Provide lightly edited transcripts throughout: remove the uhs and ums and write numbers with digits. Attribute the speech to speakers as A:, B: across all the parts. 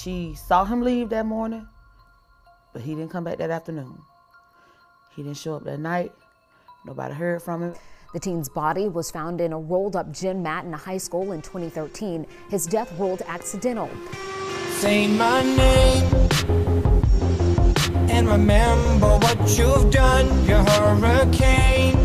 A: She saw him leave that morning, but he didn't come back that afternoon. He didn't show up that night. Nobody heard from him.
B: The teen's body was found in a rolled-up gym mat in a high school in 2013. His death ruled accidental.
C: Say my name and remember what you've done. Your hurricane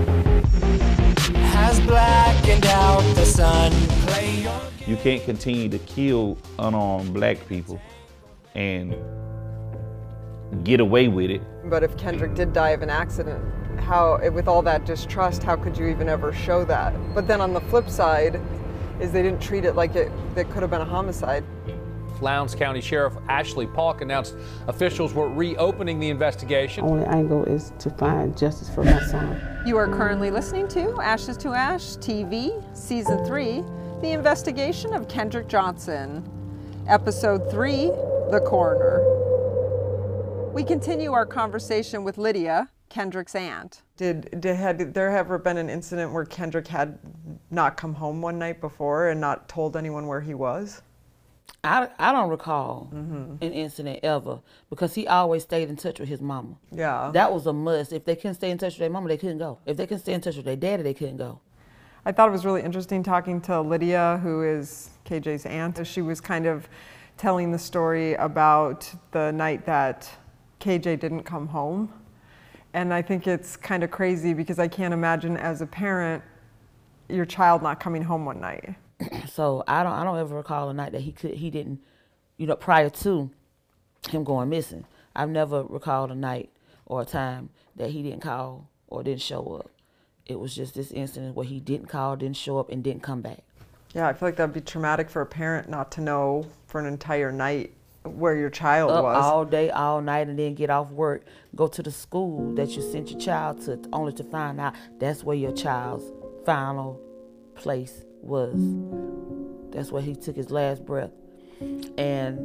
C: has blackened out the sun. Play your game.
D: You can't continue to kill unarmed black people and get away with it.
E: But if Kendrick did die of an accident, with all that distrust, how could you even ever show that? But then on the flip side is they didn't treat it like it could have been a homicide.
F: Lowndes County Sheriff Ashley Paulk announced officials were reopening the investigation.
G: Only angle is to find justice for my son.
E: You are currently listening to Ashes to Ash TV, Season 3, The Investigation of Kendrick Johnson. Episode 3, The Coroner. We continue our conversation with Lydia, Kendrick's aunt. Had there ever been an incident where Kendrick had not come home one night before and not told anyone where he was?
A: I don't recall an incident ever, because he always stayed in touch with his mama.
E: Yeah.
A: That was a must. If they couldn't stay in touch with their mama, they couldn't go. If they couldn't stay in touch with their daddy, they couldn't go.
E: I thought it was really interesting talking to Lydia, who is KJ's aunt. She was kind of telling the story about the night that KJ didn't come home. And I think it's kind of crazy because I can't imagine as a parent your child not coming home one night.
A: So I don't ever recall a night that he didn't, prior to him going missing. I've never recalled a night or a time that he didn't call or didn't show up. It was just this incident where he didn't call, didn't show up, and didn't come back.
E: Yeah, I feel like that'd be traumatic for a parent not to know for an entire night where your child was.
A: All day, all night, and then get off work, go to the school that you sent your child to, only to find out that's where your child's final place was. That's where he took his last breath. And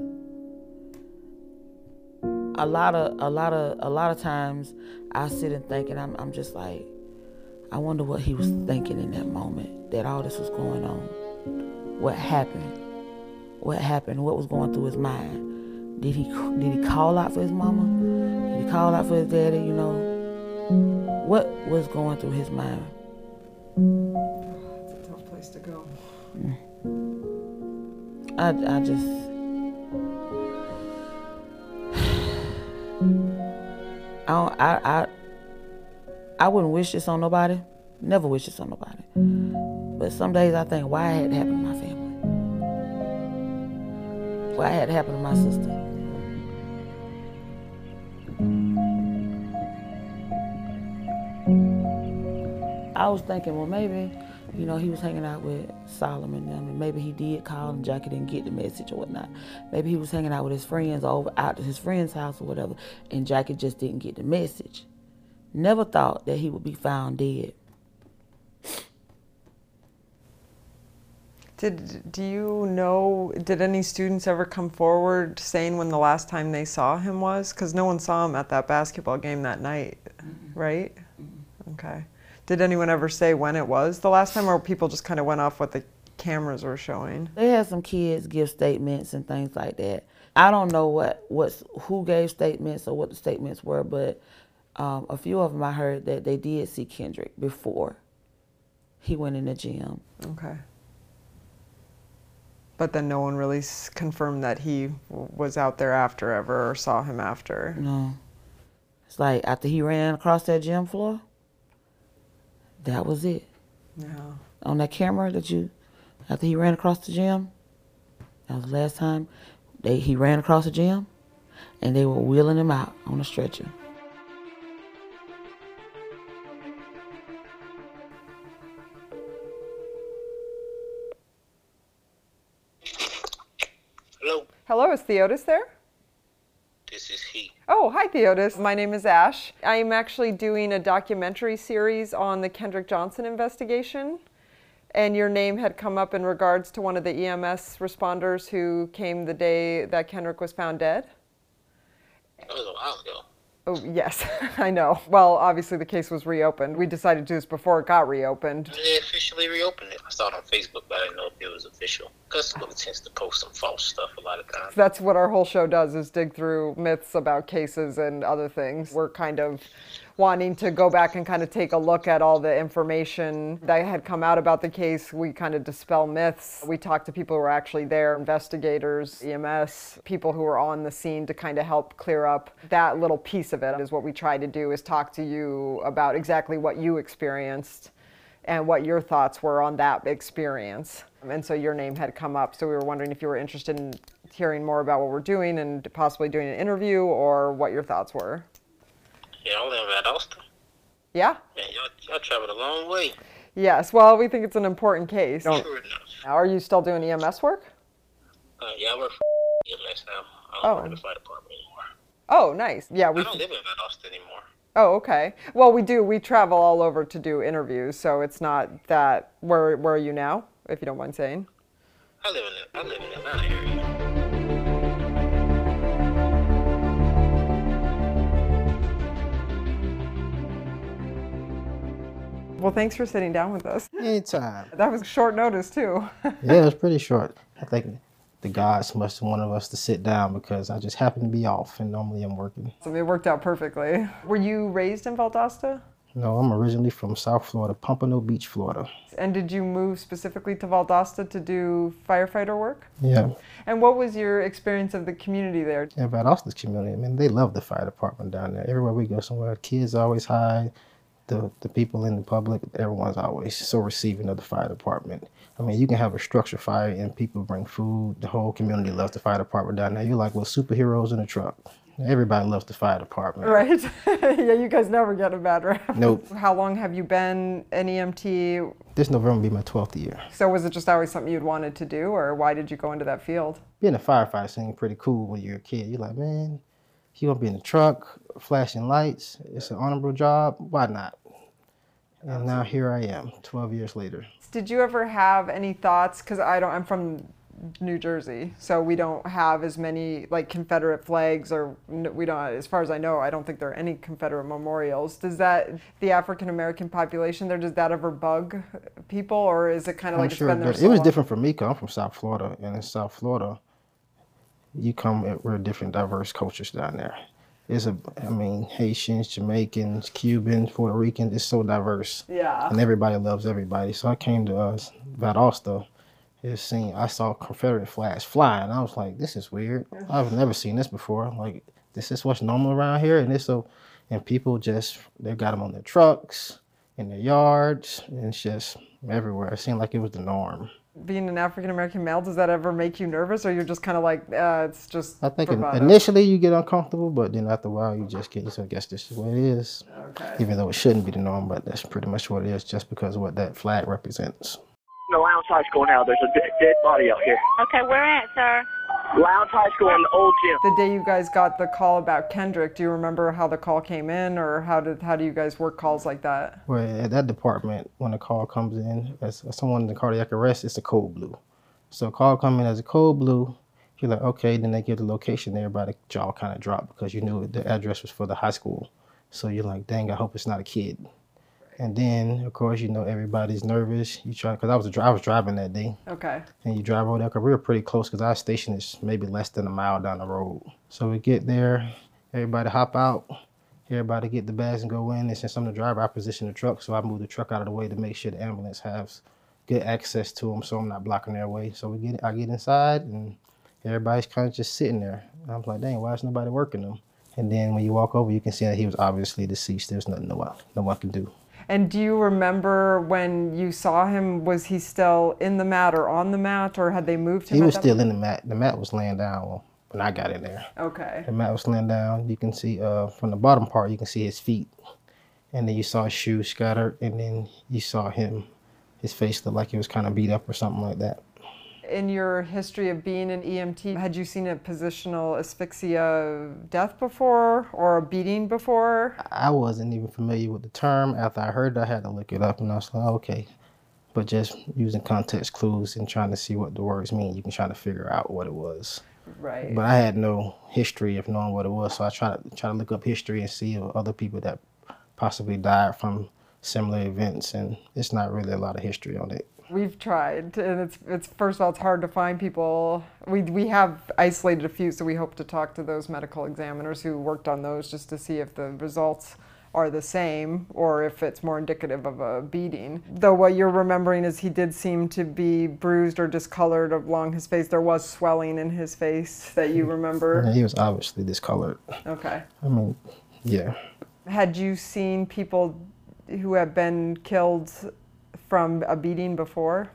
A: a lot of times I sit and think, and I'm just like, I wonder what he was thinking in that moment that all this was going on. What happened? What was going through his mind? Did he call out for his mama? Did he call out for his daddy? What was going through his mind?
E: It's a tough place to go.
A: I just I wouldn't wish this on nobody. Never wish this on nobody. But some days I think, why it had to happen to my family? Why it had to happen to my sister? I was thinking, well, maybe, he was hanging out with Solomon and them, and maybe he did call and Jackie didn't get the message or whatnot. Maybe he was hanging out with his friends over out to his friend's house or whatever, and Jackie just didn't get the message. Never thought that he would be found dead.
E: Do you know, did any students ever come forward saying when the last time they saw him was? Because no one saw him at that basketball game that night, right? Okay. Did anyone ever say when it was the last time, or people just kind of went off what the cameras were showing?
A: They had some kids give statements and things like that. I don't know who gave statements or what the statements were, but a few of them I heard that they did see Kendrick before he went in the gym.
E: Okay. But then no one really confirmed that he was out there after ever or saw him after?
A: No. It's like after he ran across that gym floor, that was it.
E: Yeah.
A: On that camera after he ran across the gym, that was the last time he ran across the gym, and they were wheeling him out on a stretcher.
H: Hello.
E: Hello, is Theotis there?
H: This is he.
E: Oh, hi Theotis. My name is Ash. I am actually doing a documentary series on the Kendrick Johnson investigation. And your name had come up in regards to one of the EMS responders who came the day that Kendrick was found dead.
H: That was a while ago.
E: Oh, yes, I know. Well, obviously the case was reopened. We decided to do this before it got reopened.
H: They officially reopened it. I saw it on Facebook, but I didn't know if it was official. Because it tends to post some false stuff a lot of times.
E: That's what our whole show does, is dig through myths about cases and other things. We're kind of wanting to go back and kind of take a look at all the information that had come out about the case. We kind of dispel myths. We talk to people who were actually there, investigators, EMS, people who were on the scene to kind of help clear up that little piece of it. Is what we try to do, is talk to you about exactly what you experienced and what your thoughts were on that experience. And so your name had come up, so we were wondering if you were interested in hearing more about what we're doing and possibly doing an interview, or what your thoughts were.
H: Yeah, I live at Austin.
E: Yeah?
H: Man, y'all traveled a long way.
E: Yes, well, we think it's an important case.
H: Sure enough.
E: Are you still doing EMS work?
H: Yeah, I work for EMS now. I don't work in the fire department anymore.
E: Oh, nice. Yeah,
H: I don't live in Van Austin anymore.
E: Oh, okay. Well, we do. We travel all over to do interviews, so it's not that. Where are you now, if you don't mind saying?
H: I live in the Atlanta area.
E: Well, thanks for sitting down with us.
I: Anytime.
E: That was short notice, too.
I: Yeah, it was pretty short. I think the gods must have wanted us to sit down because I just happened to be off, and normally I'm working.
E: So it worked out perfectly. Were you raised in Valdosta?
I: No, I'm originally from South Florida, Pompano Beach, Florida.
E: And did you move specifically to Valdosta to do firefighter work?
I: Yeah.
E: And what was your experience of the community there?
I: Yeah, Valdosta's community, I mean, they love the fire department down there. Everywhere we go somewhere, kids always hide. The people in the public, everyone's always so receiving of the fire department. I mean, you can have a structure fire and people bring food. The whole community loves the fire department down there. You're like, well, superheroes in a truck. Everybody loves the fire department.
E: Right. Yeah, you guys never get a bad rap.
I: Nope.
E: How long have you been an EMT?
I: This November will be my 12th year.
E: So was it just always something you'd wanted to do, or why did you go into that field?
I: Being a firefighter seems pretty cool when you're a kid. You're like, man, you want to be in the truck, flashing lights. It's an honorable job. Why not? And now here I am, 12 years later.
E: Did you ever have any thoughts? Because I'm from New Jersey, so we don't have as many like Confederate flags, or we don't, as far as I know, I don't think there are any Confederate memorials. Does that, the African American population there, does that ever bug people, or is it kind of like it's been there so long?
I: It was different for me because I'm from South Florida, and in South Florida, you come at real different, diverse cultures down there. I mean, Haitians, Jamaicans, Cubans, Puerto Ricans, it's so diverse.
E: Yeah.
I: And everybody loves everybody. So I came to Valdosta. I saw Confederate flags flying. I was like, this is weird. I've never seen this before. Like, this is what's normal around here. And people they got them on their trucks, in their yards, and it's just everywhere. It seemed like it was the norm.
E: Being an African American male, does that ever make you nervous, or you're just kind of like, it's just
I: I think
E: bravado?
I: Initially you get uncomfortable, but then after a while you just get, so I guess this is what it is.
E: Okay.
I: Even though it shouldn't be the norm, but that's pretty much what it is, just because of what that flag represents.
J: The Lowndes High School now. There's a dead body out here.
K: Okay, where at, sir?
J: Lowndes High School in the old gym.
E: The day you guys got the call about Kendrick, do you remember how the call came in, or how do you guys work calls like that?
I: Well, at that department, when a call comes in, as someone in the cardiac arrest, it's a code blue. So a call come in as a code blue, you're like, okay, then they give the location, everybody's jaw kind of dropped because you knew the address was for the high school. So you're like, dang, I hope it's not a kid. And then, of course, everybody's nervous. You try, because I was driving that day.
E: Okay.
I: And you drive over there, because we were pretty close, because our station is maybe less than a mile down the road. So we get there, everybody hop out, everybody get the bags and go in. And since I'm the driver, I position the truck, so I move the truck out of the way to make sure the ambulance has good access to them, so I'm not blocking their way. So I get inside, and everybody's kind of just sitting there. And I'm like, dang, why is nobody working them? And then when you walk over, you can see that he was obviously deceased. There's nothing no one can do.
E: And do you remember when you saw him, was he still in the mat or on the mat, or had they moved him?
I: He was still in the mat. The mat was laying down when I got in there.
E: Okay.
I: The mat was laying down. You can see from the bottom part, you can see his feet. And then you saw his shoes scattered, and then you saw his face looked like he was kind of beat up or something like that.
E: In your history of being an EMT, had you seen a positional asphyxia death before, or a beating before?
I: I wasn't even familiar with the term. After I heard it, I had to look it up, and I was like, okay. But just using context clues and trying to see what the words mean, you can try to figure out what it was.
E: Right.
I: But I had no history of knowing what it was, so I try to look up history and see other people that possibly died from similar events, and it's not really a lot of history on it.
E: We've tried, and it's first of all, it's hard to find people. We have isolated a few, so we hope to talk to those medical examiners who worked on those just to see if the results are the same or if it's more indicative of a beating. Though what you're remembering is he did seem to be bruised or discolored along his face. There was swelling in his face that you remember.
I: Yeah, he was obviously discolored.
E: Okay.
I: I mean, yeah.
E: Had you seen people who have been killed from a beating before?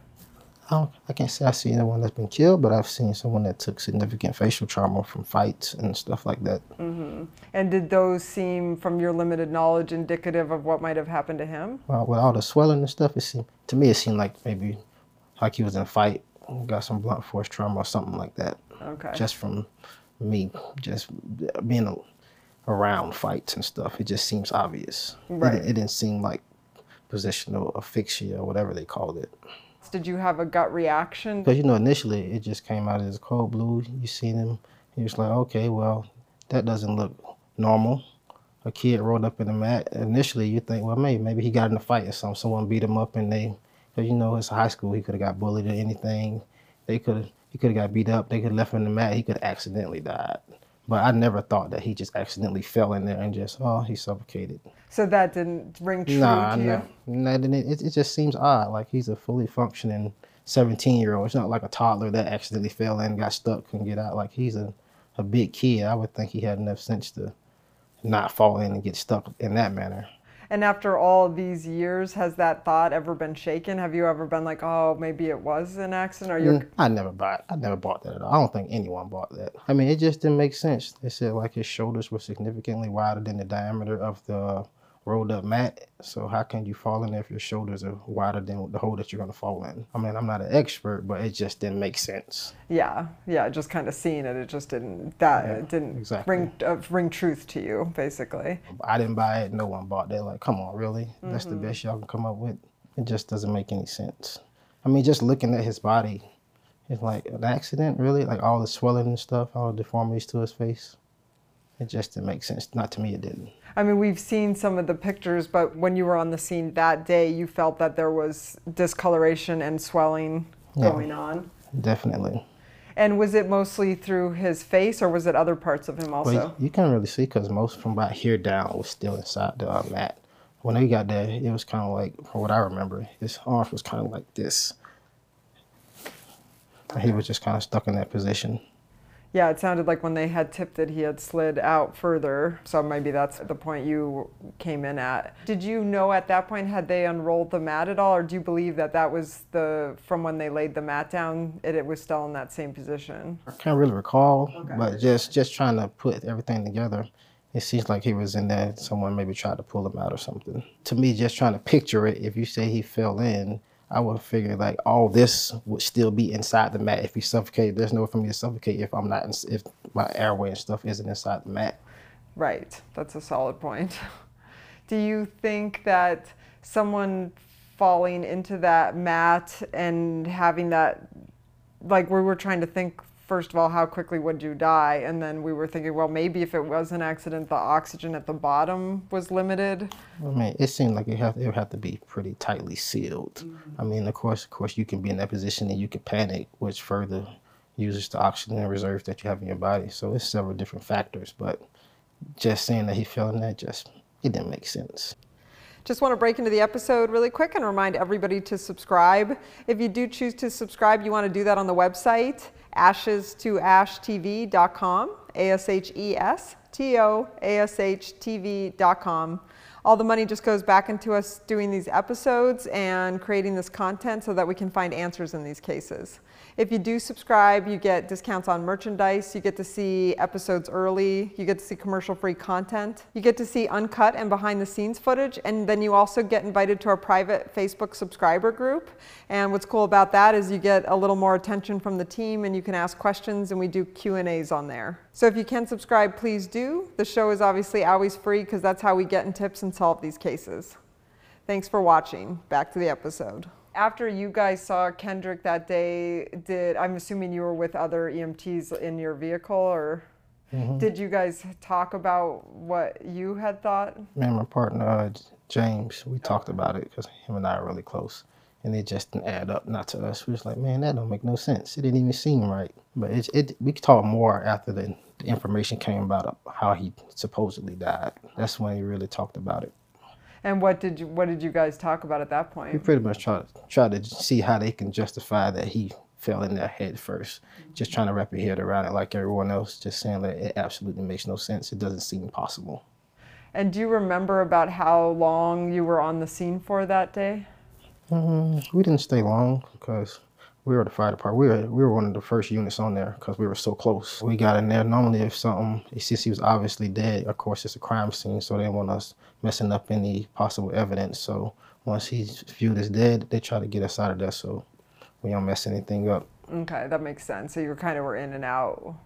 I: I can't say I've seen anyone that's been killed, but I've seen someone that took significant facial trauma from fights and stuff like that.
E: Mm-hmm. And did those seem, from your limited knowledge, indicative of what might have happened to him?
I: Well, with all the swelling and stuff, to me it seemed like maybe like he was in a fight, got some blunt force trauma or something like that.
E: Okay.
I: Just from me, just being around fights and stuff, it just seems obvious.
E: Right.
I: It didn't seem like positional asphyxia or whatever they called it.
E: Did you have a gut reaction?
I: Because, initially it just came out as cold blue. You seen him, he was like, okay, well, that doesn't look normal. A kid rolled up in the mat. Initially you think, well, maybe he got in a fight or something. Someone beat him up and because it's high school, he could have got bullied or anything. He could have got beat up. They could have left him in the mat. He could have accidentally died. But I never thought that he just accidentally fell in there and just, he suffocated.
E: So that didn't ring true to you?
I: No, it just seems odd. Like he's a fully functioning 17-year-old. It's not like a toddler that accidentally fell in, got stuck, couldn't get out. Like he's a big kid. I would think he had enough sense to not fall in and get stuck in that manner.
E: And after all these years, has that thought ever been shaken? Have you ever been like, oh, maybe it was an accident?
I: I never bought that at all. I don't think anyone bought that. I mean, it just didn't make sense. They said like his shoulders were significantly wider than the diameter of the rolled up mat. So how can you fall in there if your shoulders are wider than the hole that you're going to fall in? I mean, I'm not an expert, but it just didn't make sense.
E: Yeah, just kind of seeing it, it just didn't,
I: exactly.
E: ring truth to you, basically.
I: I didn't buy it, no one bought that. Like, come on, really? That's the best y'all can come up with? It just doesn't make any sense. I mean, just looking at his body, it's like an accident, really? Like all the swelling and stuff, all the deformities to his face. It just didn't make sense. Not to me, it didn't.
E: I mean, we've seen some of the pictures, but when you were on the scene that day, you felt that there was discoloration and swelling going on?
I: Definitely.
E: And was it mostly through his face, or was it other parts of him also?
I: Well, you can't really see because most from about here down was still inside the mat. When they got there, it was kind of like, from what I remember, his arms was kind of like this. And he was just kind of stuck in that position.
E: Yeah, it sounded like when they had tipped it, he had slid out further. So maybe that's the point you came in at. Did you know at that point, had they unrolled the mat at all? Or do you believe that that was from when they laid the mat down, it was still in that same position?
I: I can't really recall, but just trying to put everything together, it seems like he was in there. Someone maybe tried to pull him out or something. To me, just trying to picture it, if you say he fell in, I would figure like all this would still be inside the mat. If he suffocated, there's no way for me to suffocate if my airway and stuff isn't inside the mat.
E: Right, that's a solid point. Do you think that someone falling into that mat and having that, like we were trying to think, first of all, how quickly would you die? And then we were thinking, well, maybe if it was an accident, the oxygen at the bottom was limited.
I: I mean, it seemed like it would have to be pretty tightly sealed. I mean, of course, you can be in that position and you can panic, which further uses the oxygen reserves that you have in your body. So it's several different factors, but just saying that he fell in that, it didn't make sense.
E: Just want to break into the episode really quick and remind everybody to subscribe. If you do choose to subscribe, you want to do that on the website, ashes2ashtv.com, ASHESTOASHTV.com. All the money just goes back into us doing these episodes and creating this content so that we can find answers in these cases. If you do subscribe, you get discounts on merchandise, you get to see episodes early, you get to see commercial-free content, you get to see uncut and behind-the-scenes footage, and then you also get invited to our private Facebook subscriber group. And what's cool about that is you get a little more attention from the team and you can ask questions, and we do Q&As on there. So if you can subscribe, please do. The show is obviously always free because that's how we get in tips and solve these cases. Thanks for watching. Back to the episode. After you guys saw Kendrick that day, I'm assuming you were with other EMTs in your vehicle, or did you guys talk about what you had thought?
I: Me and my partner, James, we talked about it because him and I are really close. And it just didn't add up, not to us. We was like, man, that don't make no sense. It didn't even seem right. But we could talk more after the information came about how he supposedly died. That's when he really talked about it.
E: And what did you guys talk about at that point?
I: We pretty much try to see how they can justify that he fell in their head first. Just trying to wrap your head around it like everyone else, just saying that it absolutely makes no sense. It doesn't seem possible. And
E: do you remember about how long you were on the scene for that day?
I: We didn't stay long because we were the fire department. We were one of the first units on there because we were so close. We got in there. Normally, if since he was obviously dead, of course, it's a crime scene, so they didn't want us messing up any possible evidence. So once he's viewed as dead, they try to get us out of there so we don't mess anything up.
E: Okay, that makes sense. So you were in and out.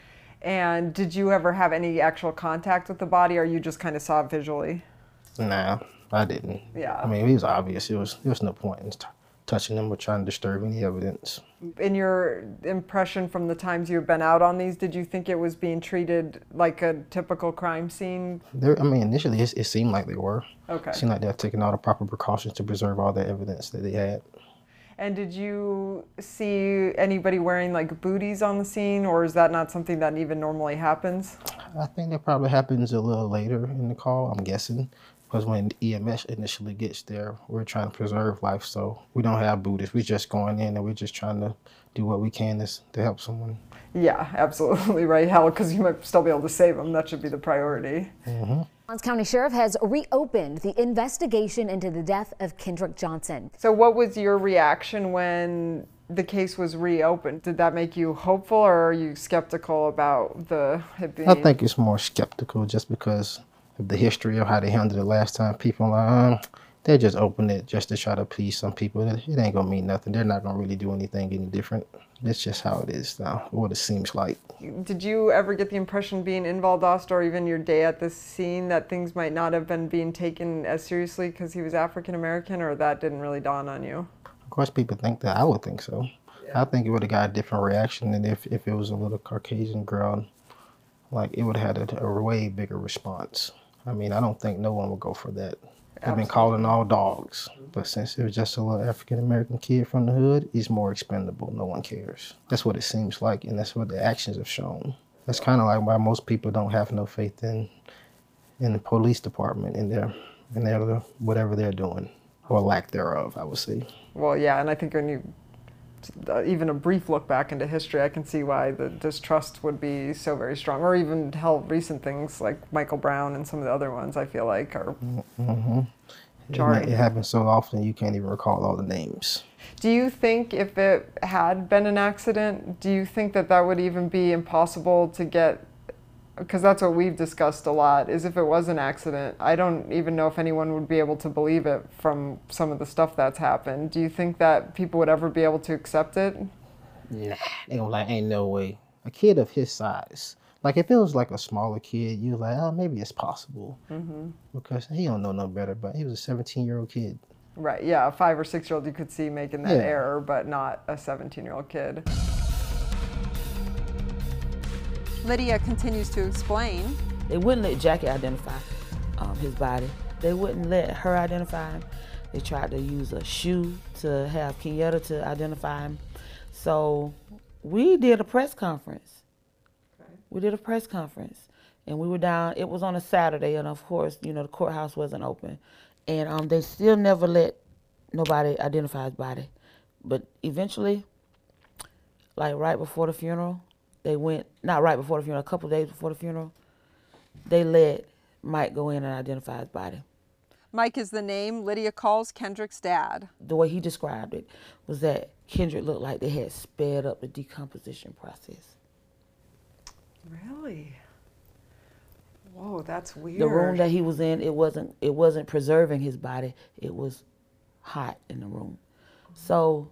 E: And did you ever have any actual contact with the body, or you just kind of saw it visually?
I: Nah, I didn't.
E: Yeah.
I: I mean, it was obvious. There was no point in touching them or trying to disturb any evidence.
E: In your impression from the times you've been out on these, did you think it was being treated like a typical crime scene?
I: Initially it seemed like they were.
E: Okay.
I: It seemed like they were taking all the proper precautions to preserve all the evidence that they had.
E: And did you see anybody wearing like booties on the scene, or is that not something that even normally happens?
I: I think that probably happens a little later in the call, I'm guessing. Because when EMS initially gets there, we're trying to preserve life, so we don't have booties. We're just going in and we're just trying to do what we can to help someone.
E: Yeah, absolutely right, Hal, because you might still be able to save them. That should be the priority.
B: Johns County Sheriff has reopened the investigation into the death of Kendrick Johnson.
E: So what was your reaction when the case was reopened? Did that make you hopeful, or are you skeptical about it being?
I: I think it's more skeptical just because of the history of how they handled it last time. People are like, they just opened it just to try to please some people. It ain't gonna mean nothing. They're not gonna really do anything any different. It's just how it is now, what it seems like.
E: Did you ever get the impression being in Valdosta, or even your day at this scene, that things might not have been being taken as seriously because he was African American, or that didn't really dawn on you?
I: Of course people think that. I would think so. Yeah. I think it would have got a different reaction than if it was a little Caucasian girl. Like, it would have had a way bigger response. I mean, I don't think no one would go for that. They've been calling all dogs. But since it was just a little African-American kid from the hood, he's more expendable. No one cares. That's what it seems like, and that's what the actions have shown. That's kind of like why most people don't have no faith in the police department, in their whatever they're doing, or lack thereof, I would say.
E: Well, yeah, and I think when you even a brief look back into history, I can see why the distrust would be so very strong, or even recent things like Michael Brown and some of the other ones I feel like are jarring.
I: It happens so often you can't even recall all the names.
E: Do you think if it had been an accident, do you think that would even be impossible to get? Because that's what we've discussed a lot, is if it was an accident, I don't even know if anyone would be able to believe it from some of the stuff that's happened. Do you think that people would ever be able to accept it?
I: Nah, they gonna like, ain't no way. A kid of his size. Like, if it was like a smaller kid, you're like, oh, maybe it's possible. Because he don't know no better, but he was a 17-year-old kid.
E: Right, yeah, a 5 or 6-year-old you could see making that error, but not a 17-year-old kid. Lydia continues to explain.
A: They wouldn't let Jackie identify his body. They wouldn't let her identify him. They tried to use a shoe to have Kenyatta to identify him. So we did a press conference. We did a press conference, and we were down. It was on a Saturday, and of course, you know, the courthouse wasn't open. And they still never let nobody identify his body. But eventually, like right before the funeral, they went, not right before the funeral, a couple of days before the funeral, they let Mike go in and identify his body.
E: Mike is the name Lydia calls Kendrick's dad.
A: The way he described it was that Kendrick looked like they had sped up the decomposition process.
E: Really? Whoa, that's weird.
A: The room that he was in, it wasn't preserving his body. It was hot in the room. So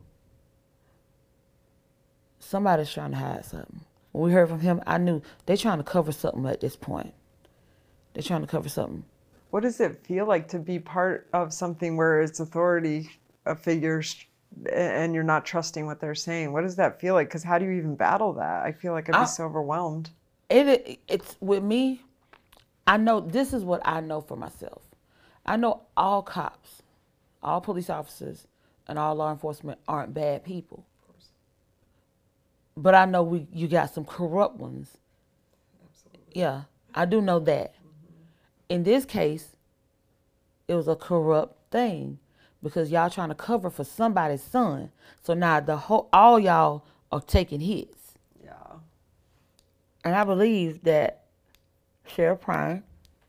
A: somebody's trying to hide something. When we heard from him, I knew they're trying to cover something at this point. They're trying to cover something.
E: What does it feel like to be part of something where its authority figures and you're not trusting what they're saying. What does that feel like? Because how do you even battle that? I feel like I'd be so overwhelmed.
A: It's with me, I know, this is what I know for myself. I know all cops, all police officers, and all law enforcement aren't bad people. But I know you got some corrupt ones. Absolutely. Yeah, I do know that. In this case, it was a corrupt thing because y'all trying to cover for somebody's son. So now all y'all are taking hits.
E: Yeah.
A: And I believe that Sheriff Prime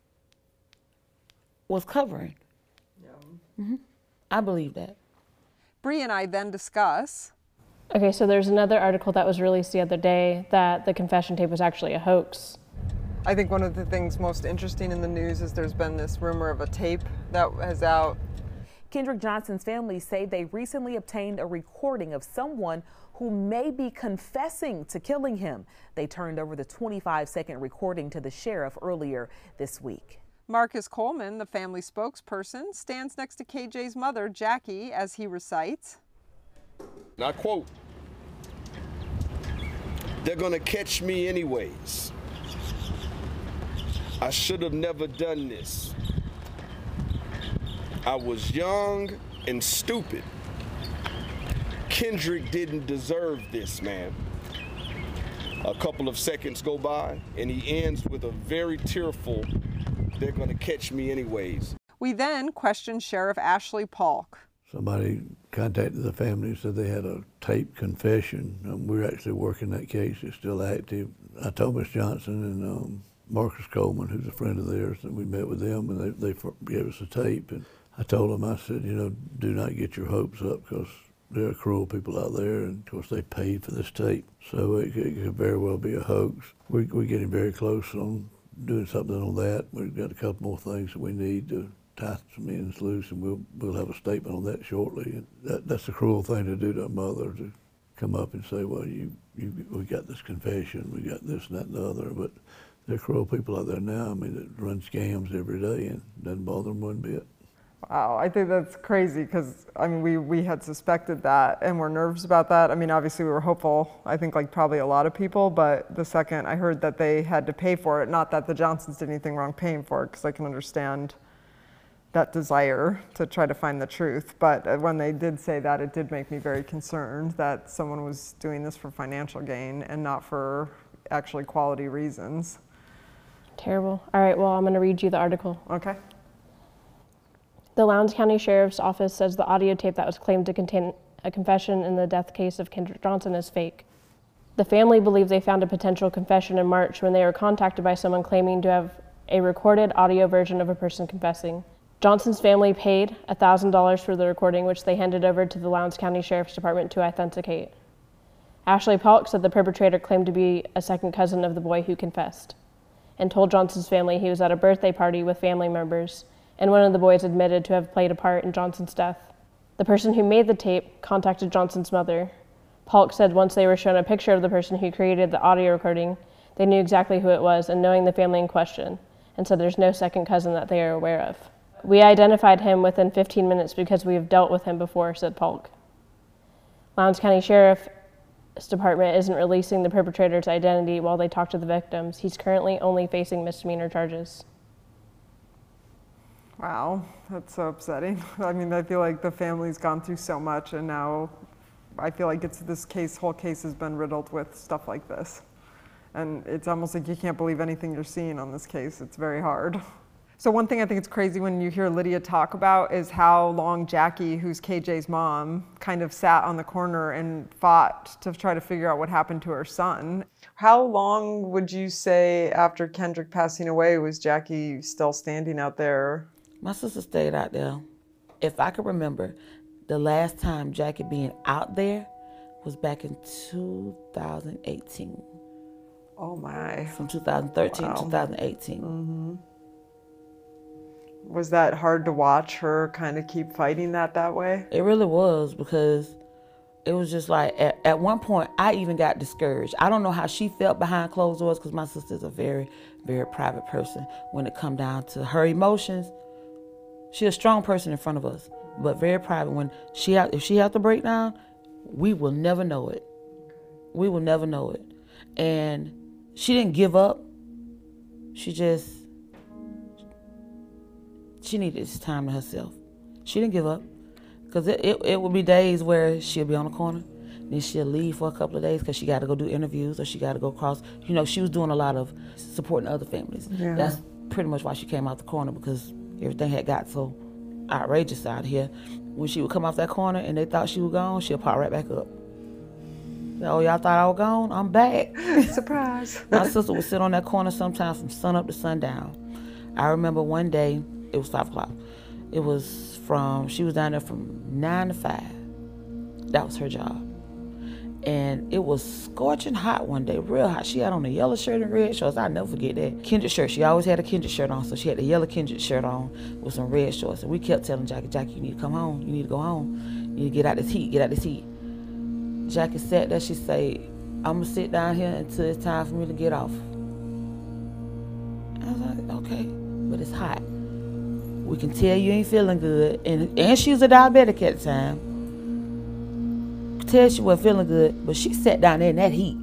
A: was covering. Yeah. I believe that.
E: Bree and I then discuss.
K: Okay, so there's another article that was released the other day that the confession tape was actually a hoax.
E: I think one of the things most interesting in the news is there's been this rumor of a tape that is out.
L: Kendrick Johnson's family say they recently obtained a recording of someone who may be confessing to killing him. They turned over the 25-second recording to the sheriff earlier this week.
E: Marcus Coleman, the family spokesperson, stands next to KJ's mother, Jackie, as he recites.
M: And I quote, "They're gonna catch me anyways. I should have never done this. I was young and stupid. Kendrick didn't deserve this, man." A couple of seconds go by and he ends with a very tearful, "They're gonna catch me anyways."
E: We then question Sheriff Ashley Polk.
N: Somebody contacted the family and said they had a taped confession. We're actually working that case. It's still active. I told Miss Johnson and Marcus Coleman, who's a friend of theirs, and we met with them, and they gave us a tape. And I told them, I said, you know, do not get your hopes up because there are cruel people out there, and of course they paid for this tape. So it could very well be a hoax. We're getting very close on doing something on that. We've got a couple more things that we need to tie some ends loose, and we'll have a statement on that shortly. And that's a cruel thing to do to a mother, to come up and say, well, we got this confession, we got this and that and the other. But there are cruel people out there now, I mean, that run scams every day and doesn't bother them one bit.
E: Wow, I think that's crazy because, I mean, we had suspected that and we're nervous about that. I mean, obviously we were hopeful, I think like probably a lot of people, but the second I heard that they had to pay for it, not that the Johnsons did anything wrong paying for it, because I can understand that desire to try to find the truth. But when they did say that, it did make me very concerned that someone was doing this for financial gain and not for actually quality reasons.
K: Terrible. All right, well, I'm going to read you the article.
E: Okay.
K: The Lowndes County Sheriff's Office says the audio tape that was claimed to contain a confession in the death case of Kendrick Johnson is fake. The family believe they found a potential confession in March when they were contacted by someone claiming to have a recorded audio version of a person confessing. Johnson's family paid $1,000 for the recording, which they handed over to the Lowndes County Sheriff's Department to authenticate. Ashley Polk said the perpetrator claimed to be a second cousin of the boy who confessed, and told Johnson's family he was at a birthday party with family members, and one of the boys admitted to have played a part in Johnson's death. The person who made the tape contacted Johnson's mother. Polk said once they were shown a picture of the person who created the audio recording, they knew exactly who it was, and knowing the family in question, and said there's no second cousin that they are aware of. We identified him within 15 minutes because we have dealt with him before, said Polk. Lowndes County Sheriff's Department isn't releasing the perpetrator's identity while they talk to the victims. He's currently only facing misdemeanor charges.
E: Wow, that's so upsetting. I mean, I feel like the family's gone through so much, and now I feel like whole case has been riddled with stuff like this. And it's almost like you can't believe anything you're seeing on this case. It's very hard. So one thing I think it's crazy when you hear Lydia talk about is how long Jackie, who's KJ's mom, kind of sat on the corner and fought to try to figure out what happened to her son. How long would you say after Kendrick passing away was Jackie still standing out there?
A: My sister stayed out there. If I could remember, the last time Jackie being out there was back in 2018.
E: Oh my.
A: From 2013
E: Wow.
A: to 2018.
E: Mm-hmm. Was that hard to watch her kind of keep fighting that way?
A: It really was, because it was just like, at one point, I even got discouraged. I don't know how she felt behind closed doors, because my sister's a very, very private person when it come down to her emotions. She's a strong person in front of us. but very private. When if she has to break down, we will never know it. We will never know it. And she didn't give up. She needed this time to herself. She didn't give up. Because it would be days where she'll be on the corner, then she'll leave for a couple of days because she got to go do interviews or she got to go across. You know, she was doing a lot of supporting other families.
E: Yeah.
A: That's pretty much why she came out the corner, because everything had got so outrageous out here. When she would come off that corner and they thought she was gone, she'll pop right back up. Oh, y'all thought I was gone? I'm back.
E: Surprise.
A: My sister would sit on that corner sometimes from sun up to sundown. I remember one day, it was 5 o'clock. She was down there from 9 to 5. That was her job. And it was scorching hot one day, real hot. She had on a yellow shirt and red shorts. I'll never forget that. Kindred shirt. She always had a Kindred shirt on, so she had the yellow Kindred shirt on with some red shorts. And we kept telling Jackie, you need to come home. You need to go home. You need to get out this heat. Get out this heat. Jackie sat there. She said, I'm going to sit down here until it's time for me to get off. I was like, okay, but it's hot. We can tell you ain't feeling good. And she was a diabetic at the time. Tell she wasn't feeling good, but she sat down there in that heat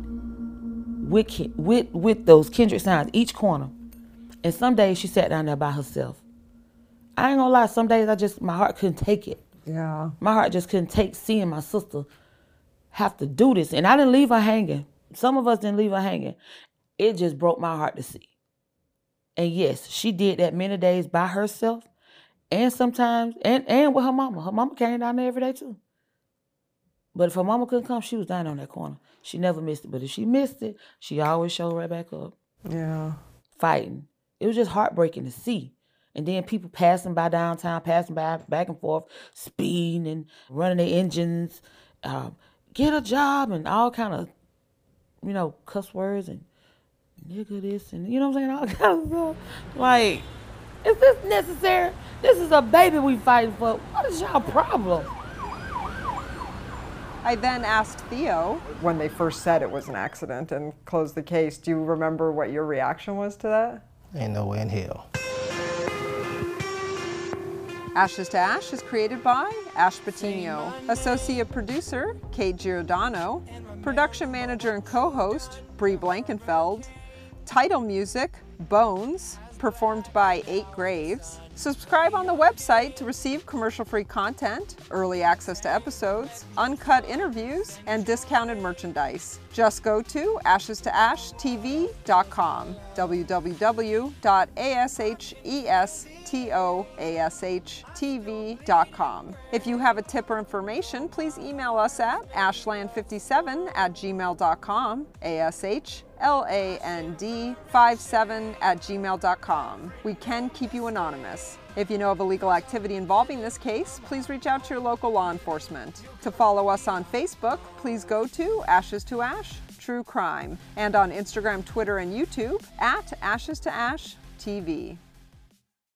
A: with those Kindred signs, each corner. And some days she sat down there by herself. I ain't gonna lie, some days my heart couldn't take it.
E: Yeah.
A: My heart just couldn't take seeing my sister have to do this. And I didn't leave her hanging. Some of us didn't leave her hanging. It just broke my heart to see. And yes, she did that many days by herself. And sometimes, and with her mama. Her mama came down there every day too. But if her mama couldn't come, she was down on that corner. She never missed it. But if she missed it, she always showed right back up.
E: Yeah.
A: Fighting. It was just heartbreaking to see. And then people passing by downtown, passing by back and forth, speeding and running their engines, get a job and all kind of, cuss words and nigga this and, you know what I'm saying, all kinds of stuff. Like, is this necessary? This is a baby we fighting for. What is y'all problem?
E: I then asked Theo, when they first said it was an accident and closed the case, do you remember what your reaction was to that?
I: Ain't no way in hell.
E: Ashes to Ash is created by Ash Patino, associate producer Kate Giordano, production manager and co-host Bree Blankenfeld, title music Bones, performed by 8 Graves. Subscribe on the website to receive commercial-free content, early access to episodes, uncut interviews, and discounted merchandise. Just go to ashestoashtv.com, www.ashestoshtv.com. If you have a tip or information, please email us at ashland57@gmail.com, ashland57@gmail.com. We can keep you anonymous. If you know of illegal activity involving this case, please reach out to your local law enforcement. To follow us on Facebook, please go to Ashes to Ash True Crime, and on Instagram, Twitter, and YouTube at Ashes to Ash TV.